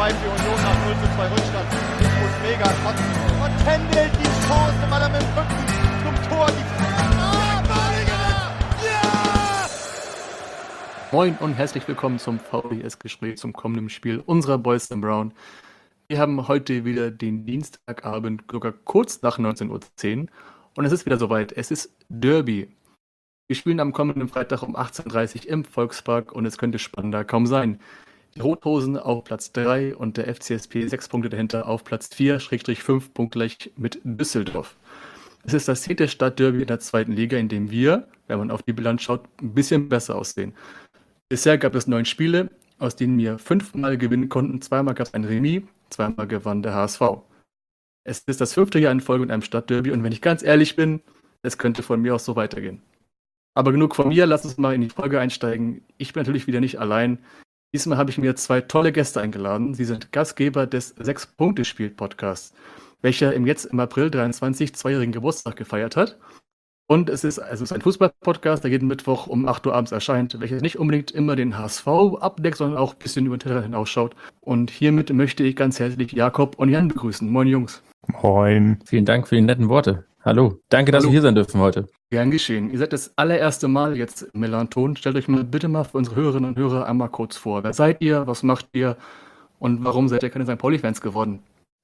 treibt die Union nach 0:2 Rückstand. Diskus mega und tändelt die Chance, weil er mit dem Rücken zum Tor ja! Moin und herzlich willkommen zum VBS-Gespräch zum kommenden Spiel unserer Boys & Brown. Wir haben heute wieder den Dienstagabend, sogar kurz nach 19:10 Uhr und es ist wieder soweit. Es ist Derby. Wir spielen am kommenden Freitag um 18:30 Uhr im Volkspark und es könnte spannender kaum sein. Die Rothosen auf Platz 3 und der FCSP 6 Punkte dahinter auf Platz 4/5 punktgleich mit Düsseldorf. Es ist das 10. Stadtderby in der zweiten Liga, in dem wir, wenn man auf die Bilanz schaut, ein bisschen besser aussehen. Bisher gab es 9 Spiele, aus denen wir 5-mal gewinnen konnten. 2-mal gab es ein Remis, 2-mal gewann der HSV. Es ist das 5. Jahr in Folge mit einem Stadtderby und wenn ich ganz ehrlich bin, es könnte von mir aus so weitergehen. Aber genug von mir, lass uns mal in die Folge einsteigen. Ich bin natürlich wieder nicht allein. Diesmal habe ich mir 2 tolle Gäste eingeladen. Sie sind Gastgeber des 6-Punkte-Spiel-Podcasts, welcher im April 23 2-jährigen Geburtstag gefeiert hat. Und es ist ein Fußball-Podcast, der jeden Mittwoch um 8 Uhr abends erscheint, welcher nicht unbedingt immer den HSV abdeckt, sondern auch ein bisschen über den Tellerrand hinausschaut. Und hiermit möchte ich ganz herzlich Jakob und Jan begrüßen. Moin Jungs. Moin. Vielen Dank für die netten Worte. Hallo. Danke, dass wir hier sein dürfen heute. Gern geschehen. Ihr seid das allererste Mal jetzt im Melanton. Stellt euch bitte mal für unsere Hörerinnen und Hörer einmal kurz vor. Wer seid ihr? Was macht ihr? Und warum seid ihr keine St. Pauli-Fans geworden?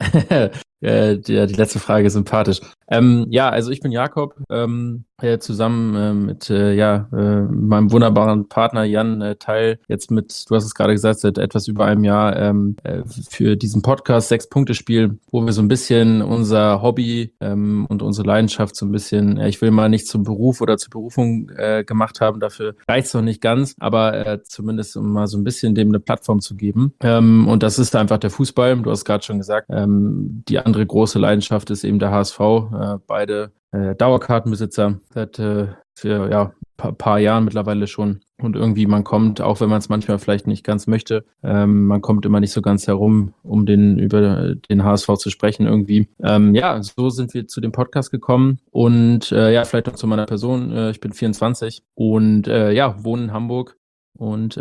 Die letzte Frage ist sympathisch. Also ich bin Jakob, zusammen mit meinem wunderbaren Partner Jan Teil jetzt mit, du hast es gerade gesagt, seit etwas über einem Jahr für diesen Podcast 6-Punkte-Spiel, wo wir so ein bisschen unser Hobby und unsere Leidenschaft so ein bisschen, ich will mal nicht zum Beruf oder zur Berufung gemacht haben, dafür reicht es noch nicht ganz, aber zumindest um mal so ein bisschen dem eine Plattform zu geben. Und das ist einfach der Fußball, du hast gerade schon gesagt, die andere große Leidenschaft ist eben der HSV, beide Dauerkartenbesitzer seit paar Jahren mittlerweile schon. Und irgendwie man kommt, auch wenn man es manchmal vielleicht nicht ganz möchte, man kommt immer nicht so ganz herum, um über den HSV zu sprechen irgendwie. So sind wir zu dem Podcast gekommen und vielleicht noch zu meiner Person. Ich bin 24 und wohne in Hamburg und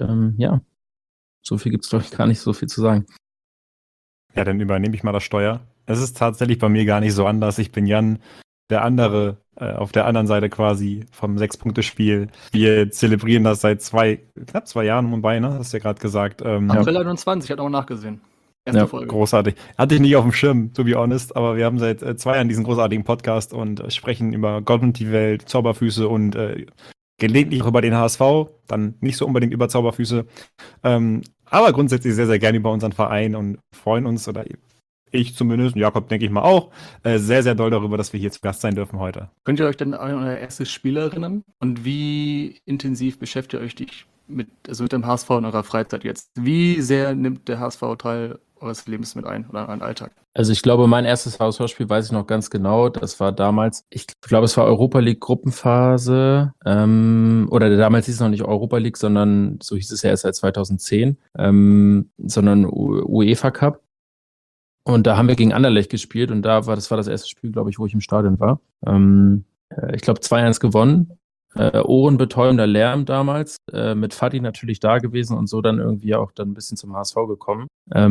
so viel gibt es, glaube ich, gar nicht so viel zu sagen. Ja, dann übernehme ich mal das Steuer. Es ist tatsächlich bei mir gar nicht so anders. Ich bin Jan, der andere, auf der anderen Seite quasi vom 6-Punkte-Spiel. Wir zelebrieren das seit knapp 2 Jahren Mumbai, ne? Hast du ja gerade gesagt. April 21, ich habe auch nachgesehen. Erste Folge. Großartig. Hatte ich nicht auf dem Schirm, to be honest, aber wir haben seit 2 Jahren diesen großartigen Podcast und sprechen über Gott und die Welt, Zauberfüße und gelegentlich auch über den HSV, dann nicht so unbedingt über Zauberfüße. Aber grundsätzlich sehr, sehr gerne über unseren Verein und freuen uns, oder ich zumindest, Jakob denke ich mal auch, sehr, sehr doll darüber, dass wir hier zu Gast sein dürfen heute. Könnt ihr euch denn an euer erstes Spiel erinnern? Und wie intensiv beschäftigt ihr euch mit dem HSV in eurer Freizeit jetzt? Wie sehr nimmt der HSV Teil eures Lebens mit ein oder euren Alltag? Also ich glaube, mein erstes HSV-Spiel weiß ich noch ganz genau. Das war damals, ich glaube, es war Europa League Gruppenphase, oder damals hieß es noch nicht Europa League, sondern so hieß es ja erst seit 2010, sondern UEFA Cup. Und da haben wir gegen Anderlecht gespielt und das war das erste Spiel, glaube ich, wo ich im Stadion war. Ich glaube 2-1 gewonnen. Ohrenbetäubender Lärm damals, mit Fadi natürlich da gewesen und so dann irgendwie auch dann ein bisschen zum HSV gekommen.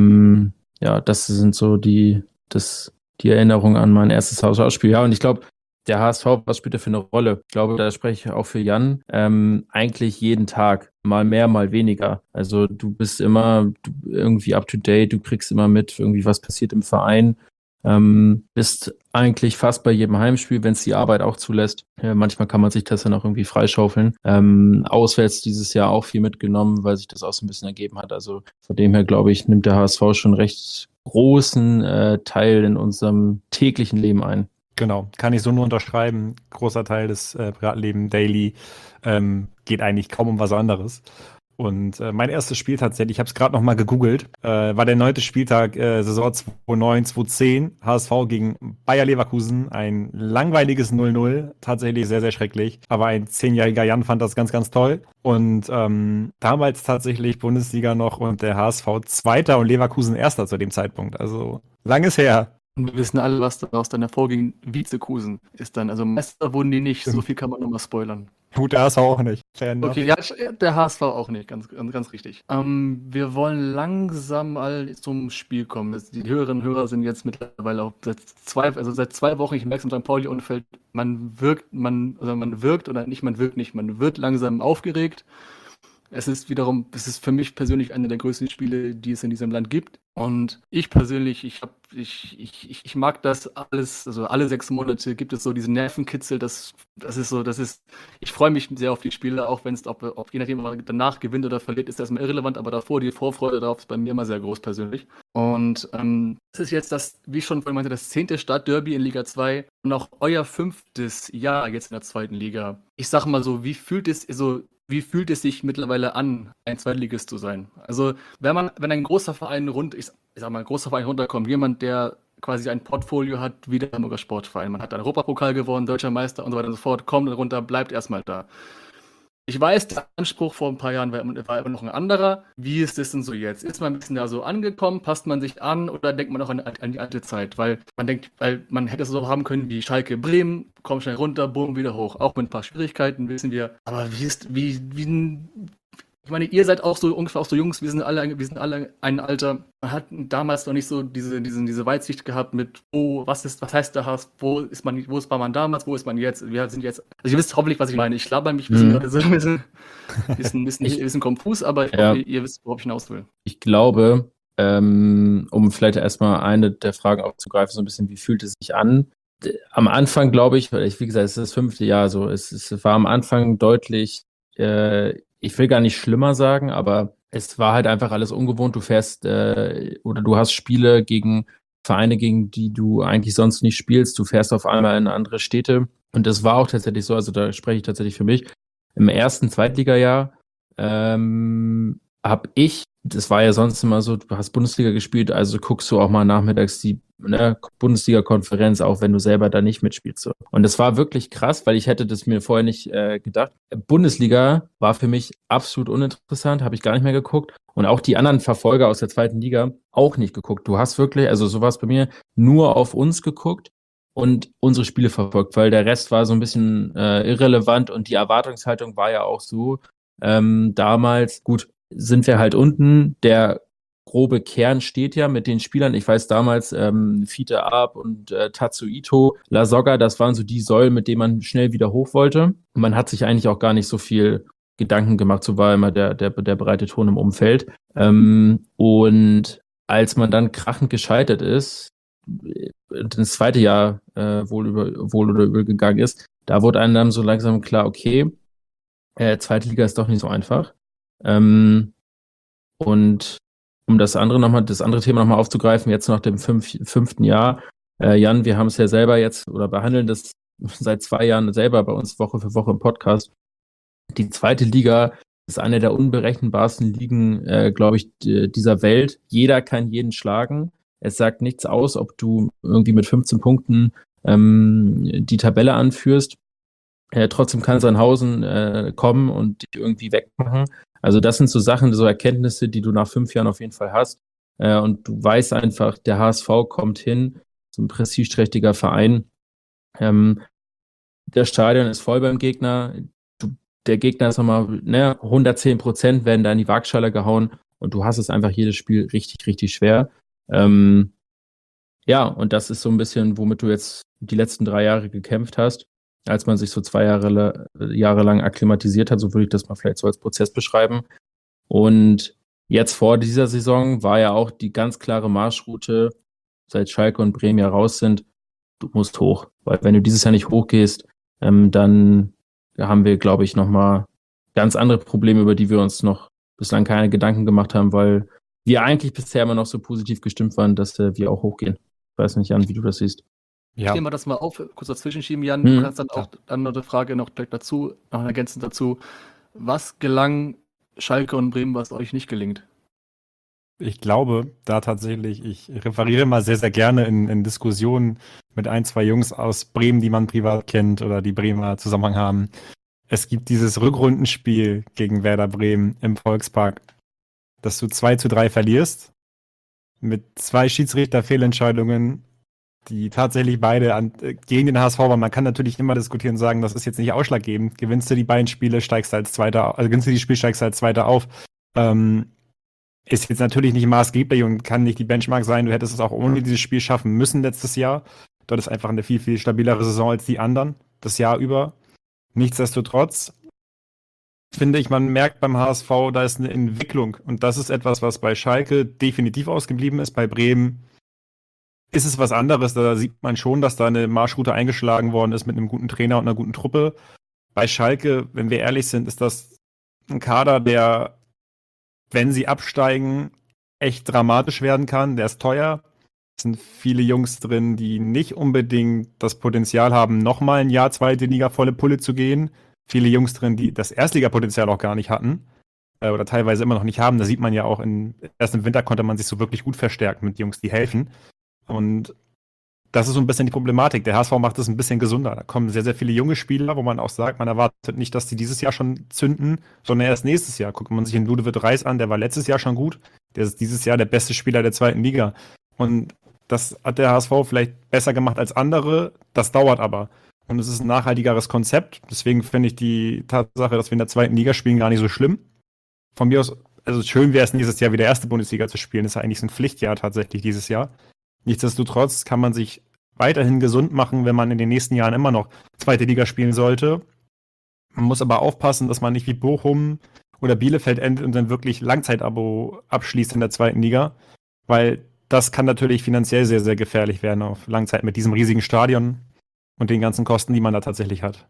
Das sind so die Erinnerungen an mein erstes HSV-Spiel. Ja, und ich glaube, der HSV, was spielt er für eine Rolle? Ich glaube, da spreche ich auch für Jan, eigentlich jeden Tag, mal mehr, mal weniger. Also du bist immer irgendwie up to date, du kriegst immer mit, irgendwie was passiert im Verein. Bist eigentlich fast bei jedem Heimspiel, wenn es die Arbeit auch zulässt. Manchmal kann man sich das dann auch irgendwie freischaufeln. Auswärts dieses Jahr auch viel mitgenommen, weil sich das auch so ein bisschen ergeben hat. Also von dem her, glaube ich, nimmt der HSV schon recht großen Teil in unserem täglichen Leben ein. Genau, kann ich so nur unterschreiben. Großer Teil des Privatlebens, Daily, geht eigentlich kaum um was anderes. Und mein erstes Spiel tatsächlich, ich habe es gerade noch mal gegoogelt, war der 9. Spieltag, Saison 2009/2010, HSV gegen Bayer Leverkusen, ein langweiliges 0-0, tatsächlich sehr, sehr schrecklich, aber ein 10-jähriger Jan fand das ganz, ganz toll. Und damals tatsächlich Bundesliga noch und der HSV Zweiter und Leverkusen Erster zu dem Zeitpunkt, also langes her. Und wir wissen alle, was daraus dann hervorging. Vizekusen ist dann, also Meister wurden die nicht, so viel kann man nochmal spoilern. Gut, der HSV auch nicht. Fair enough. Okay, ja, der HSV auch nicht, ganz richtig. Wir wollen langsam mal zum Spiel kommen. Die Hörerinnen und Hörer sind jetzt mittlerweile auch seit 2 Wochen, ich merke es im St. Pauli-Umfeld, man wirkt oder nicht, man wirkt nicht, man wird langsam aufgeregt. Es ist für mich persönlich eine der größten Spiele, die es in diesem Land gibt. Und ich persönlich, ich mag das alles, also alle 6 Monate gibt es so diesen Nervenkitzel, ich freue mich sehr auf die Spiele, auch wenn es, ob je nachdem, ob man danach gewinnt oder verliert, ist erstmal irrelevant, aber davor, die Vorfreude darauf ist bei mir immer sehr groß persönlich. Und es ist jetzt wie ich schon vorhin meinte, das 10. Stadtderby in Liga 2 und auch euer 5. Jahr jetzt in der 2. Liga. Ich sag mal so, wie fühlt es sich mittlerweile an, ein Zweitligist zu sein? Also, wenn ein großer Verein ein großer Verein runterkommt, jemand, der quasi ein Portfolio hat, wie der Hamburger Sportverein. Man hat einen Europapokal gewonnen, Deutscher Meister und so weiter und so fort, kommt dann runter, bleibt erstmal da. Ich weiß, der Anspruch vor ein paar Jahren war immer noch ein anderer. Wie ist das denn so jetzt? Ist man ein bisschen da so angekommen? Passt man sich an oder denkt man auch an die alte Zeit? Weil man hätte es so haben können wie Schalke Bremen, komm schnell runter, boom, wieder hoch. Auch mit ein paar Schwierigkeiten, wissen wir. Aber ich meine, ihr seid auch so ungefähr auch so Jungs, wir sind alle ein Alter. Man hat damals noch nicht so diese Weitsicht gehabt mit, was heißt der Hass, wo war man damals, wo ist man jetzt? Wir sind jetzt, also ihr wisst hoffentlich, was ich meine. Ich laber mich ein bisschen gerade so ein bisschen konfus, aber ich hoffe, ihr wisst, worauf ich hinaus will. Ich glaube, um vielleicht erstmal eine der Fragen aufzugreifen, so ein bisschen, wie fühlt es sich an? Am Anfang glaube ich, wie gesagt, es ist das 5. Jahr, so es war am Anfang deutlich, ich will gar nicht schlimmer sagen, aber es war halt einfach alles ungewohnt. Du fährst oder du hast Spiele gegen Vereine, gegen die du eigentlich sonst nicht spielst. Du fährst auf einmal in andere Städte. Und das war auch tatsächlich so, also da spreche ich tatsächlich für mich. Im ersten Zweitligajahr habe ich, das war ja sonst immer so, du hast Bundesliga gespielt, also guckst du auch mal nachmittags die Bundesliga-Konferenz, auch wenn du selber da nicht mitspielst. So. Und das war wirklich krass, weil ich hätte das mir vorher nicht gedacht. Bundesliga war für mich absolut uninteressant, habe ich gar nicht mehr geguckt. Und auch die anderen Verfolger aus der 2. Liga auch nicht geguckt. Du hast wirklich, also so war es bei mir, nur auf uns geguckt und unsere Spiele verfolgt, weil der Rest war so ein bisschen irrelevant und die Erwartungshaltung war ja auch so, damals, gut, sind wir halt unten, der grobe Kern steht ja mit den Spielern. Ich weiß damals, Fiete Arp und Tatsuito, Lasogga, das waren so die Säulen, mit denen man schnell wieder hoch wollte. Und man hat sich eigentlich auch gar nicht so viel Gedanken gemacht, so war immer der breite Ton im Umfeld. Und als man dann krachend gescheitert ist, das 2. Jahr wohl oder übel gegangen ist, da wurde einem dann so langsam klar, okay, 2. Liga ist doch nicht so einfach. Und um das andere Thema nochmal aufzugreifen, jetzt nach dem 5. Jahr, Jan, wir haben es ja selber jetzt oder behandeln das seit 2 Jahren selber bei uns Woche für Woche im Podcast. Die 2. Liga ist eine der unberechenbarsten Ligen, glaube ich, dieser Welt. Jeder kann jeden schlagen. Es sagt nichts aus, ob du irgendwie mit 15 Punkten die Tabelle anführst. Trotzdem kann Sandhausen kommen und dich irgendwie wegmachen. Also das sind so Sachen, so Erkenntnisse, die du nach 5 Jahren auf jeden Fall hast. Und du weißt einfach, der HSV kommt hin, so ein prestigeträchtiger Verein. Das Stadion ist voll beim Gegner. Der Gegner ist nochmal 110% werden da in die Waagschale gehauen und du hast es einfach jedes Spiel richtig, richtig schwer. Ja, und das ist so ein bisschen, womit du jetzt die letzten 3 Jahre gekämpft hast, als man sich so 2 Jahre lang akklimatisiert hat, so würde ich das mal vielleicht so als Prozess beschreiben. Und jetzt vor dieser Saison war ja auch die ganz klare Marschroute, seit Schalke und Bremen ja raus sind, du musst hoch. Weil wenn du dieses Jahr nicht hochgehst, dann haben wir, glaube ich, nochmal ganz andere Probleme, über die wir uns noch bislang keine Gedanken gemacht haben, weil wir eigentlich bisher immer noch so positiv gestimmt waren, dass wir auch hochgehen. Ich weiß nicht, Jan, wie du das siehst. Ich nehme mal das mal auf, kurz dazwischen schieben, Jan. Du kannst dann auch dann noch eine Frage noch gleich dazu, noch ergänzend dazu. Was gelang Schalke und Bremen, was euch nicht gelingt? Ich glaube, da tatsächlich, ich referiere mal sehr, sehr gerne in Diskussionen mit 1, 2 Jungs aus Bremen, die man privat kennt oder die Bremer Zusammenhang haben. Es gibt dieses Rückrundenspiel gegen Werder Bremen im Volkspark, dass du 2:3 verlierst, mit 2 Schiedsrichterfehlentscheidungen, die tatsächlich beide gegen den HSV waren. Man kann natürlich immer diskutieren und sagen, das ist jetzt nicht ausschlaggebend. Gewinnst du die beiden Spiele, steigst du als Zweiter, also gewinnst du die Spiele, steigst du als Zweiter auf. Ist jetzt natürlich nicht maßgeblich und kann nicht die Benchmark sein. Du hättest es auch ohne dieses Spiel schaffen müssen letztes Jahr. Dort ist einfach eine viel, viel stabilere Saison als die anderen, das Jahr über. Nichtsdestotrotz finde ich, man merkt beim HSV, da ist eine Entwicklung. Und das ist etwas, was bei Schalke definitiv ausgeblieben ist. Bei Bremen ist es was anderes. Da sieht man schon, dass da eine Marschroute eingeschlagen worden ist mit einem guten Trainer und einer guten Truppe. Bei Schalke, wenn wir ehrlich sind, ist das ein Kader, der, wenn sie absteigen, echt dramatisch werden kann. Der ist teuer. Es sind viele Jungs drin, die nicht unbedingt das Potenzial haben, nochmal ein Jahr zweite Liga volle Pulle zu gehen. Viele Jungs drin, die das Erstligapotenzial auch gar nicht hatten oder teilweise immer noch nicht haben. Da sieht man ja auch, erst im Winter konnte man sich so wirklich gut verstärken mit Jungs, die helfen. Und das ist so ein bisschen die Problematik. Der HSV macht es ein bisschen gesunder. Da kommen sehr, sehr viele junge Spieler, wo man auch sagt, man erwartet nicht, dass die dieses Jahr schon zünden, sondern erst nächstes Jahr. Guckt man sich den Ludovic Reis an, der war letztes Jahr schon gut. Der ist dieses Jahr der beste Spieler der zweiten Liga. Und das hat der HSV vielleicht besser gemacht als andere. Das dauert aber. Und es ist ein nachhaltigeres Konzept. Deswegen finde ich die Tatsache, dass wir in der zweiten Liga spielen, gar nicht so schlimm. Von mir aus, also schön wäre es nächstes Jahr wieder erste Bundesliga zu spielen. Das ist ja eigentlich so ein Pflichtjahr tatsächlich dieses Jahr. Nichtsdestotrotz kann man sich weiterhin gesund machen, wenn man in den nächsten Jahren immer noch zweite Liga spielen sollte. Man muss aber aufpassen, dass man nicht wie Bochum oder Bielefeld endet und dann wirklich Langzeitabo abschließt in der zweiten Liga. Weil das kann natürlich finanziell sehr, sehr gefährlich werden auf Langzeit mit diesem riesigen Stadion und den ganzen Kosten, die man da tatsächlich hat.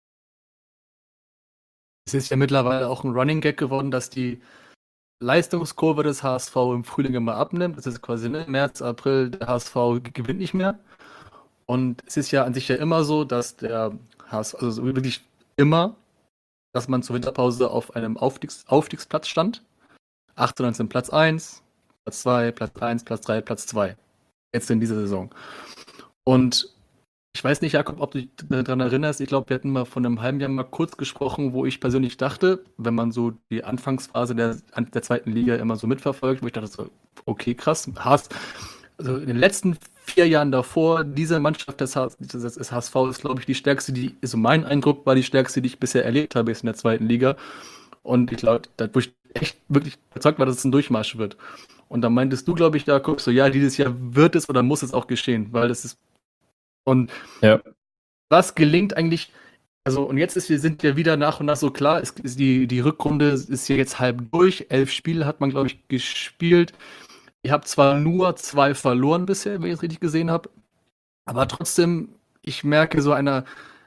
Es ist ja mittlerweile auch ein Running Gag geworden, dass die Leistungskurve des HSV im Frühling immer abnimmt. Das ist quasi März, April, der HSV gewinnt nicht mehr. Und es ist ja an sich ja immer so, dass der HSV, also wirklich immer, dass man zur Winterpause auf einem Aufstiegsplatz stand. 18, 19 Platz 1, Platz 2, Platz 1, Platz 3, Platz 2. Jetzt in dieser Saison. Und ich weiß nicht, Jakob, ob du dich daran erinnerst. Ich glaube, wir hatten mal vor einem halben Jahr mal kurz gesprochen, wo ich persönlich dachte, wenn man so die Anfangsphase der zweiten Liga immer so mitverfolgt, wo ich dachte so, okay, krass, also in den letzten 4 Jahren davor, diese Mannschaft des HSV ist, glaube ich, die stärkste, also mein Eindruck war die stärkste, die ich bisher erlebt habe, ist in der zweiten Liga. Und ich glaube, wo ich echt wirklich überzeugt war, dass es ein Durchmarsch wird. Und dann meintest du, glaube ich, Jakob, so, ja, dieses Jahr wird es oder muss es auch geschehen, weil das ist. Und Ja. was gelingt eigentlich, also und jetzt sind wir wieder nach und nach so klar, die Rückrunde ist hier jetzt halb durch, 11 Spiele hat man, glaube ich, gespielt. Ihr habt zwar nur 2 verloren bisher, wenn ich es richtig gesehen habe, aber trotzdem, ich merke so ein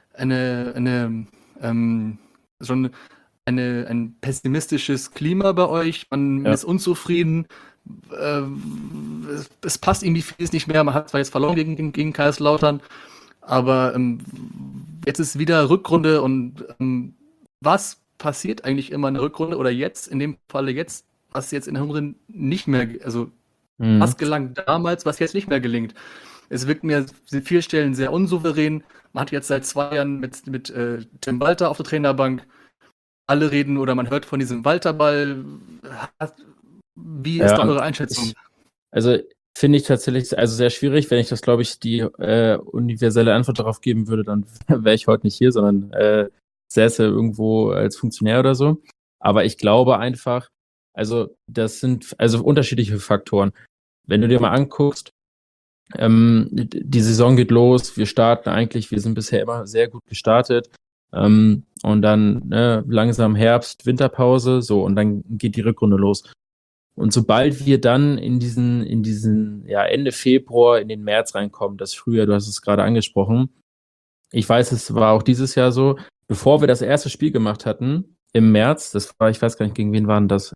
pessimistisches Klima bei euch, man ist unzufrieden, es passt irgendwie vieles nicht mehr, man hat zwar jetzt verloren gegen Kaiserslautern, aber jetzt ist wieder Rückrunde und was passiert eigentlich immer in der Rückrunde oder jetzt, in dem Falle jetzt, was jetzt in der Hinrunde nicht mehr, also was gelang damals, was jetzt nicht mehr gelingt. Es wirkt mir an vielen Stellen sehr unsouverän. Man hat jetzt seit 2 Jahren mit Tim Walter auf der Trainerbank. Alle reden oder man hört von diesem Walterball. Wie ist da eure Einschätzung? Also finde ich tatsächlich also sehr schwierig. Wenn ich das, glaube ich, die universelle Antwort darauf geben würde, dann wäre ich heute nicht hier, sondern säße irgendwo als Funktionär oder so. Aber ich glaube einfach, also das sind also unterschiedliche Faktoren. Wenn du dir mal anguckst, die Saison geht los, wir sind bisher immer sehr gut gestartet und dann langsam Herbst, Winterpause, so und dann geht die Rückrunde los. Und sobald wir dann in diesen Ende Februar in den März reinkommen, das Frühjahr, du hast es gerade angesprochen, ich weiß, es war auch dieses Jahr so, bevor wir das erste Spiel gemacht hatten, im März, das war, ich weiß gar nicht, gegen wen waren das?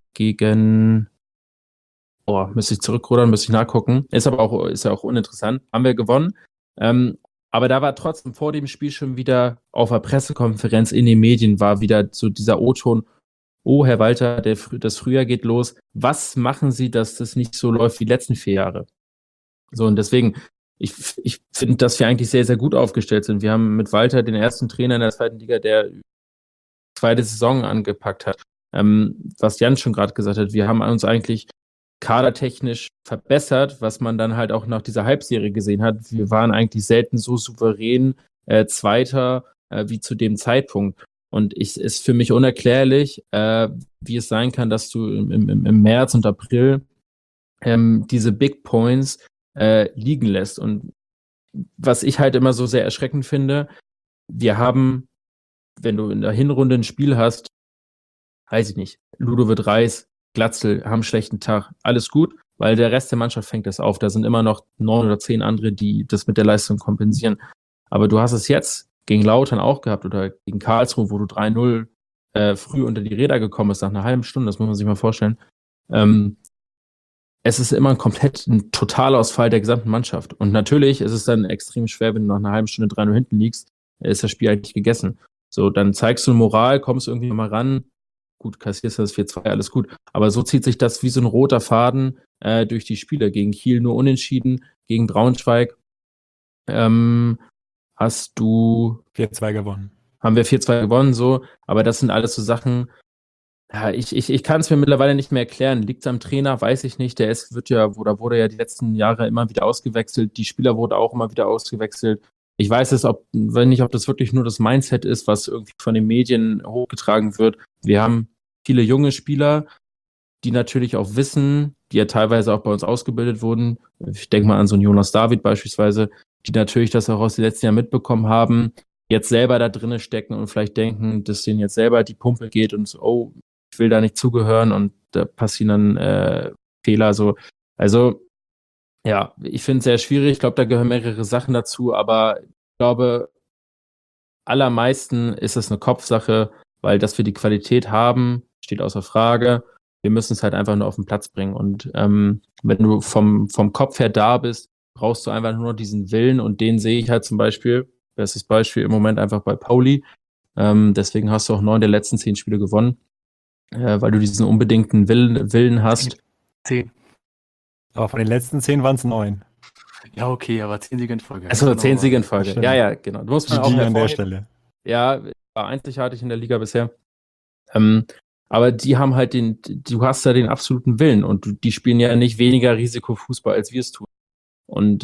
Müsste ich zurückrudern, müsste ich nachgucken. Ist ja auch uninteressant. Haben wir gewonnen. Aber da war trotzdem vor dem Spiel schon wieder auf der Pressekonferenz in den Medien war wieder so dieser O-Ton, oh, Herr Walter, das Frühjahr geht los. Was machen Sie, dass das nicht so läuft wie die letzten 4 Jahre? So, und deswegen, ich finde, dass wir eigentlich sehr, sehr gut aufgestellt sind. Wir haben mit Walter den ersten Trainer in der zweiten Liga, der zweite Saison angepackt hat. Was Jan schon gerade gesagt hat, wir haben uns eigentlich kadertechnisch verbessert, was man dann halt auch nach dieser Halbserie gesehen hat. Wir waren eigentlich selten so souverän Zweiter wie zu dem Zeitpunkt. Und ist für mich unerklärlich, wie es sein kann, dass du im März und April diese Big Points liegen lässt. Und was ich halt immer so sehr erschreckend finde, wir haben, wenn du in der Hinrunde ein Spiel hast, weiß ich nicht, Ludovic Reis, Glatzel haben einen schlechten Tag, alles gut, weil der Rest der Mannschaft fängt das auf. Da sind immer noch 9 oder 10 andere, die das mit der Leistung kompensieren. Aber du hast es jetzt gegen Lautern auch gehabt oder gegen Karlsruhe, wo du 3-0 früh unter die Räder gekommen bist, nach einer halben Stunde, das muss man sich mal vorstellen. Es ist immer ein Totalausfall der gesamten Mannschaft. Und natürlich ist es dann extrem schwer, wenn du nach einer halben Stunde 3-0 hinten liegst, ist das Spiel eigentlich gegessen. So, dann zeigst du Moral, kommst irgendwie mal ran, gut, kassierst du das 4-2, alles gut. Aber so zieht sich das wie so ein roter Faden durch die Spiele. Gegen Kiel nur unentschieden, gegen Braunschweig hast du 4-2 gewonnen. Haben wir 4-2 gewonnen, so, aber das sind alles so Sachen, ja, ich kann es mir mittlerweile nicht mehr erklären. Liegt es am Trainer? Weiß ich nicht. Wurde ja die letzten Jahre immer wieder ausgewechselt. Die Spieler wurden auch immer wieder ausgewechselt. Ich weiß es, ob das wirklich nur das Mindset ist, was irgendwie von den Medien hochgetragen wird. Wir haben viele junge Spieler, die natürlich auch wissen, die ja teilweise auch bei uns ausgebildet wurden. Ich denke mal an so einen Jonas David beispielsweise, die natürlich das auch aus den letzten Jahren mitbekommen haben, jetzt selber da drinnen stecken und vielleicht denken, dass denen jetzt selber die Pumpe geht und so, oh, ich will da nicht zugehören und da passieren dann Fehler so. Also, ja, ich finde es sehr schwierig. Ich glaube, da gehören mehrere Sachen dazu, aber ich glaube, allermeisten ist es eine Kopfsache, weil dass wir die Qualität haben, steht außer Frage. Wir müssen es halt einfach nur auf den Platz bringen. Und wenn du vom Kopf her da bist, brauchst du einfach nur noch diesen Willen und den sehe ich halt zum Beispiel, bestes Beispiel im Moment einfach bei Pauli. Deswegen hast du auch 9 der letzten 10 Spiele gewonnen, weil du diesen unbedingten Willen hast. 10. Aber von den letzten 10 waren es 9. Ja, okay, aber 10 Siege in Folge. Also 10 Siege in Folge. Stimmt. Ja, genau. Du musst man auch GG an der hervorheben. Stelle. Ja, war einzigartig in der Liga bisher. Aber die haben halt du hast ja den absoluten Willen und die spielen ja nicht weniger Risikofußball, als wir es tun. Und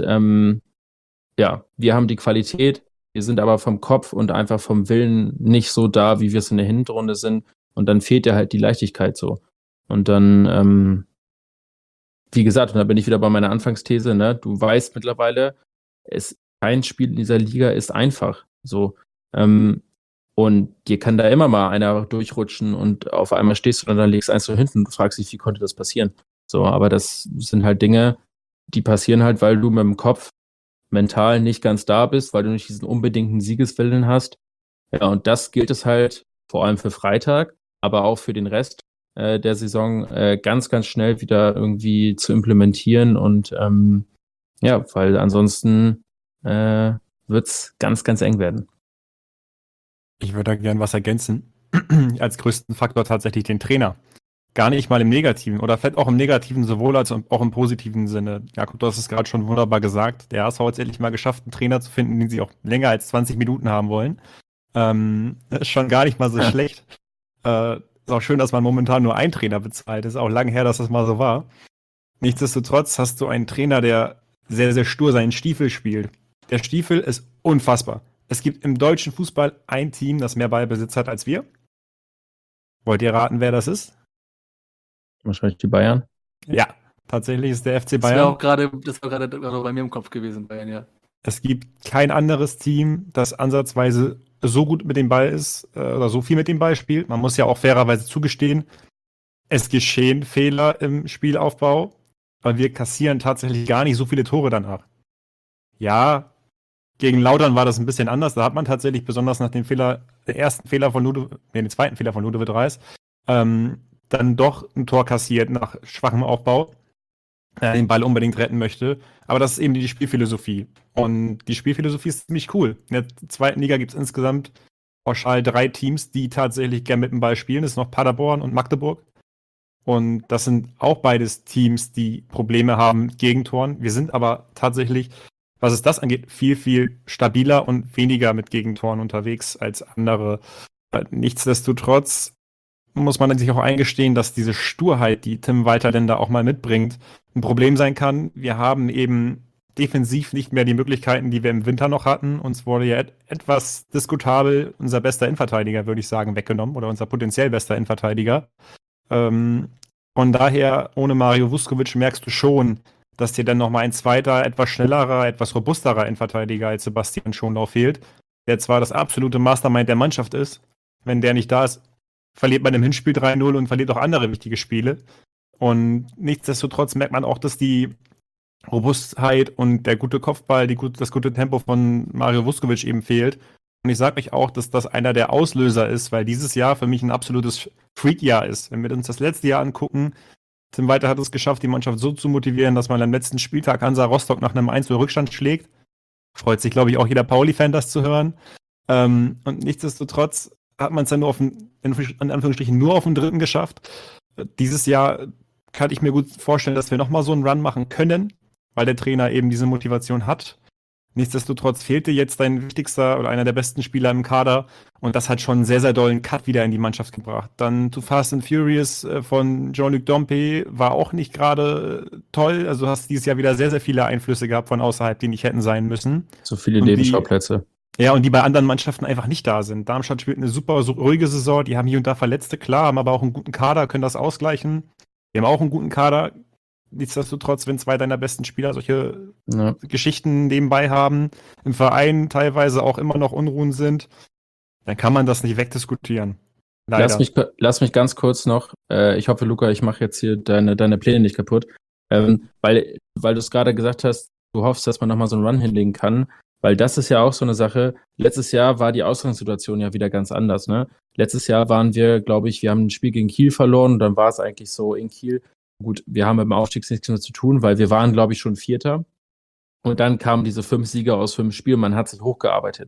ja, wir haben die Qualität, wir sind aber vom Kopf und einfach vom Willen nicht so da, wie wir es in der Hinrunde sind. Und dann fehlt ja halt die Leichtigkeit so. Und dann, wie gesagt, und da bin ich wieder bei meiner Anfangsthese, ne? Du weißt mittlerweile, kein Spiel in dieser Liga ist einfach. So. Und dir kann da immer mal einer durchrutschen und auf einmal stehst du dann legst eins so hinten und du fragst dich, wie konnte das passieren? So, aber das sind halt Dinge, die passieren halt, weil du mit dem Kopf mental nicht ganz da bist, weil du nicht diesen unbedingten Siegeswillen hast. Ja, und das gilt es halt vor allem für Freitag, aber auch für den Rest der Saison ganz, ganz schnell wieder irgendwie zu implementieren und ja, weil ansonsten wird's ganz, ganz eng werden. Ich würde da gern was ergänzen. Als größten Faktor tatsächlich den Trainer. Gar nicht mal im Negativen oder vielleicht auch im Negativen sowohl als auch im positiven Sinne. Jakob, du hast es gerade schon wunderbar gesagt. Der HSV hat es endlich mal geschafft, einen Trainer zu finden, den sie auch länger als 20 Minuten haben wollen. Das ist schon gar nicht mal so schlecht. Ist auch schön, dass man momentan nur einen Trainer bezahlt. Ist auch lange her, dass das mal so war. Nichtsdestotrotz hast du einen Trainer, der sehr, sehr stur seinen Stiefel spielt. Der Stiefel ist unfassbar. Es gibt im deutschen Fußball ein Team, das mehr Ballbesitz hat als wir. Wollt ihr raten, wer das ist? Wahrscheinlich die Bayern. Ja, tatsächlich ist der FC Das war Bayern. auch gerade bei mir im Kopf gewesen, Bayern, ja. Es gibt kein anderes Team, das ansatzweise so gut mit dem Ball ist oder so viel mit dem Ball spielt. Man muss ja auch fairerweise zugestehen, es geschehen Fehler im Spielaufbau, aber wir kassieren tatsächlich gar nicht so viele Tore danach. Ja, gegen Lautern war das ein bisschen anders. Da hat man tatsächlich besonders nach dem zweiten Fehler von Ludovic Reis, dann doch ein Tor kassiert nach schwachem Aufbau, den Ball unbedingt retten möchte. Aber das ist eben die Spielphilosophie. Und die Spielphilosophie ist ziemlich cool. In der zweiten Liga gibt es insgesamt pauschal 3 Teams, die tatsächlich gern mit dem Ball spielen. Das ist noch Paderborn und Magdeburg. Und das sind auch beides Teams, die Probleme haben mit Gegentoren. Wir sind aber tatsächlich, was es das angeht, viel, viel stabiler und weniger mit Gegentoren unterwegs als andere. Nichtsdestotrotz muss man sich auch eingestehen, dass diese Sturheit, die Tim Walter denn da auch mal mitbringt, ein Problem sein kann. Wir haben eben defensiv nicht mehr die Möglichkeiten, die wir im Winter noch hatten. Uns wurde ja etwas diskutabel unser bester Innenverteidiger, würde ich sagen, weggenommen oder unser potenziell bester Innenverteidiger. Von daher, ohne Mario Vuskovic merkst du schon, dass dir dann nochmal ein zweiter, etwas schnellerer, etwas robusterer Innenverteidiger als Sebastian Schonlau fehlt, der zwar das absolute Mastermind der Mannschaft ist. Wenn der nicht da ist, verliert man im Hinspiel 3-0 und verliert auch andere wichtige Spiele. Und nichtsdestotrotz merkt man auch, dass die Robustheit und der gute Kopfball, das gute Tempo von Mario Vuskovic eben fehlt. Und ich sage euch auch, dass das einer der Auslöser ist, weil dieses Jahr für mich ein absolutes Freak-Jahr ist. Wenn wir uns das letzte Jahr angucken, Tim Walter hat es geschafft, die Mannschaft so zu motivieren, dass man am letzten Spieltag Hansa Rostock nach einem 1-0-Rückstand schlägt. Freut sich, glaube ich, auch jeder Pauli-Fan, das zu hören. Und nichtsdestotrotz hat man es dann nur in Anführungsstrichen nur auf den dritten geschafft. Dieses Jahr kann ich mir gut vorstellen, dass wir nochmal so einen Run machen können, weil der Trainer eben diese Motivation hat. Nichtsdestotrotz fehlte jetzt dein wichtigster oder einer der besten Spieler im Kader und das hat schon einen sehr, sehr dollen Cut wieder in die Mannschaft gebracht. Dann Too Fast and Furious von Jean-Luc Dompe war auch nicht gerade toll. Also du hast dieses Jahr wieder sehr, sehr viele Einflüsse gehabt von außerhalb, die nicht hätten sein müssen. So viele Nebenschauplätze. Ja, und die bei anderen Mannschaften einfach nicht da sind. Darmstadt spielt eine super ruhige Saison, die haben hier und da Verletzte, klar, haben aber auch einen guten Kader, können das ausgleichen. Wir haben auch einen guten Kader. Nichtsdestotrotz, wenn zwei deiner besten Spieler solche Geschichten nebenbei haben, im Verein teilweise auch immer noch Unruhen sind, dann kann man das nicht wegdiskutieren. Leider. Lass mich ganz kurz noch, ich hoffe, Luca, ich mache jetzt hier deine Pläne nicht kaputt, weil du es gerade gesagt hast, du hoffst, dass man nochmal so einen Run hinlegen kann, weil das ist ja auch so eine Sache. Letztes Jahr war die Ausgangssituation ja wieder ganz anders, ne? Letztes Jahr waren wir, glaube ich, wir haben ein Spiel gegen Kiel verloren und dann war es eigentlich so in Kiel, gut, wir haben mit dem Aufstieg nichts mehr zu tun, weil wir waren, glaube ich, schon Vierter. Und dann kamen diese 5 Siege aus 5 Spielen, man hat sich hochgearbeitet.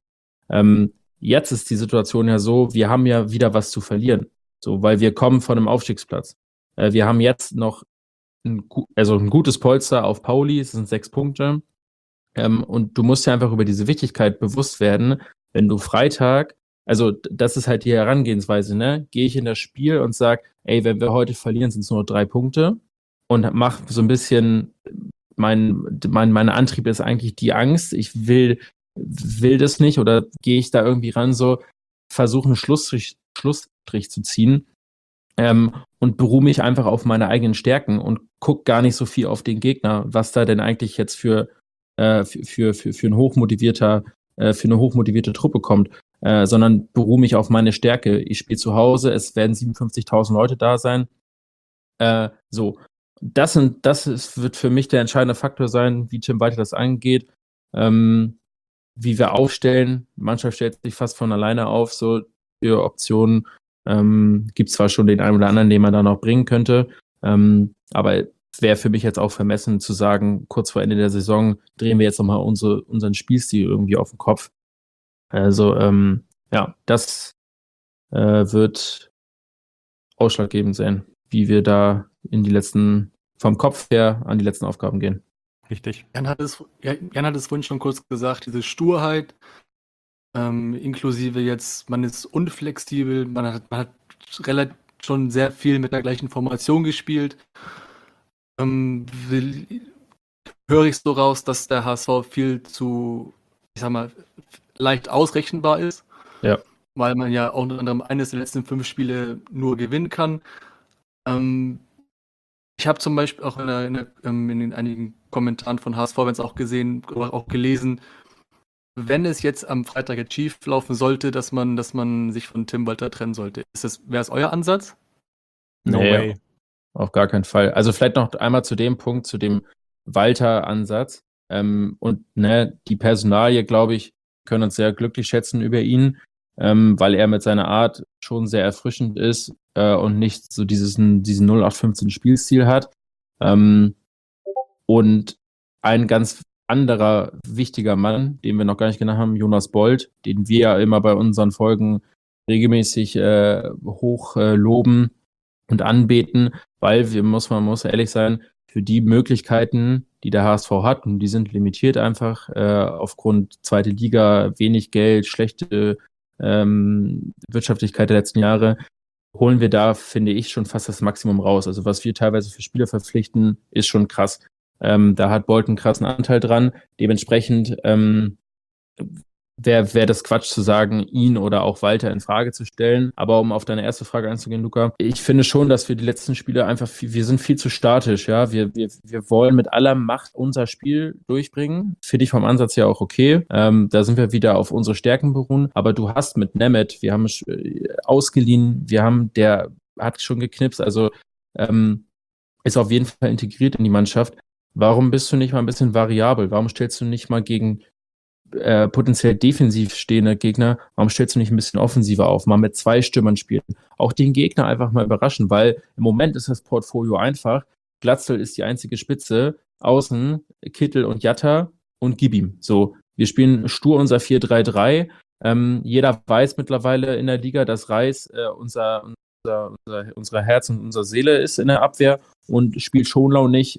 Jetzt ist die Situation ja so, wir haben ja wieder was zu verlieren. So, weil wir kommen von einem Aufstiegsplatz. Wir haben jetzt noch ein gutes Polster auf Pauli, es sind 6 Punkte. Und du musst ja einfach über diese Wichtigkeit bewusst werden, wenn du Freitag, also das ist halt die Herangehensweise, ne? Gehe ich in das Spiel und sag, ey, wenn wir heute verlieren, sind es nur 3 Punkte und mach so ein bisschen, mein Antrieb ist eigentlich die Angst, ich will das nicht oder gehe ich da irgendwie ran, so versuche einen Schlussstrich zu ziehen und beruhe mich einfach auf meine eigenen Stärken und guck gar nicht so viel auf den Gegner, was da denn eigentlich jetzt für eine hochmotivierte Truppe kommt, sondern beruhe mich auf meine Stärke. Ich spiele zu Hause, es werden 57.000 Leute da sein. So, wird für mich der entscheidende Faktor sein, wie Tim Walter das angeht, wie wir aufstellen. Die Mannschaft stellt sich fast von alleine auf, so für Optionen. Gibt zwar schon den einen oder anderen, den man da noch bringen könnte, aber wäre für mich jetzt auch vermessen zu sagen, kurz vor Ende der Saison drehen wir jetzt nochmal unseren Spielstil irgendwie auf den Kopf. Also, das wird ausschlaggebend sein, wie wir da vom Kopf her an die letzten Aufgaben gehen. Richtig. Jan hat es vorhin schon kurz gesagt, diese Sturheit, inklusive jetzt, man ist unflexibel, man hat relativ schon sehr viel mit der gleichen Formation gespielt. Höre ich so raus, dass der HSV viel zu, ich sag mal, leicht ausrechenbar ist. Ja. Weil man ja auch unter anderem eines der letzten 5 Spiele nur gewinnen kann. Ich habe zum Beispiel auch in den einigen Kommentaren von HSV-Fans auch gesehen oder auch gelesen, wenn es jetzt am Freitag jetzt schief laufen sollte, dass man sich von Tim Walter trennen sollte. Wäre es euer Ansatz? No way. Auf gar keinen Fall. Also vielleicht noch einmal zu dem Punkt, zu dem Walter-Ansatz. Und die Personalie, glaube ich, können uns sehr glücklich schätzen über ihn, weil er mit seiner Art schon sehr erfrischend ist und nicht so diesen 0815 Spielstil hat. Und ein ganz anderer wichtiger Mann, den wir noch gar nicht genannt haben, Jonas Bold, den wir ja immer bei unseren Folgen regelmäßig hoch loben und anbeten, weil man muss ehrlich sein, für die Möglichkeiten, die der HSV hat, und die sind limitiert einfach aufgrund zweite Liga, wenig Geld, schlechte Wirtschaftlichkeit der letzten Jahre, holen wir da, finde ich, schon fast das Maximum raus. Also was wir teilweise für Spieler verpflichten, ist schon krass. Da hat Bolton einen krassen Anteil dran. Dementsprechend wäre das Quatsch zu sagen, ihn oder auch Walter in Frage zu stellen. Aber um auf deine erste Frage einzugehen, Luca, ich finde schon, dass wir die letzten Spiele einfach, wir sind viel zu statisch, ja. Wir wollen mit aller Macht unser Spiel durchbringen. Finde ich vom Ansatz ja auch okay. Da sind wir wieder auf unsere Stärken beruhen. Aber du hast mit Nemeth, wir haben ausgeliehen, der hat schon geknipst, also ist auf jeden Fall integriert in die Mannschaft. Warum bist du nicht mal ein bisschen variabel? Warum stellst du nicht mal gegen potenziell defensiv stehende Gegner, warum stellst du nicht ein bisschen offensiver auf, mal mit 2 Stürmern spielen, auch den Gegner einfach mal überraschen, weil im Moment ist das Portfolio einfach, Glatzel ist die einzige Spitze, außen Kittel und Jatta und gib ihm. So, wir spielen stur unser 4-3-3, jeder weiß mittlerweile in der Liga, dass Reis unsere Herz und unsere Seele ist in der Abwehr und spielt Schonlau nicht,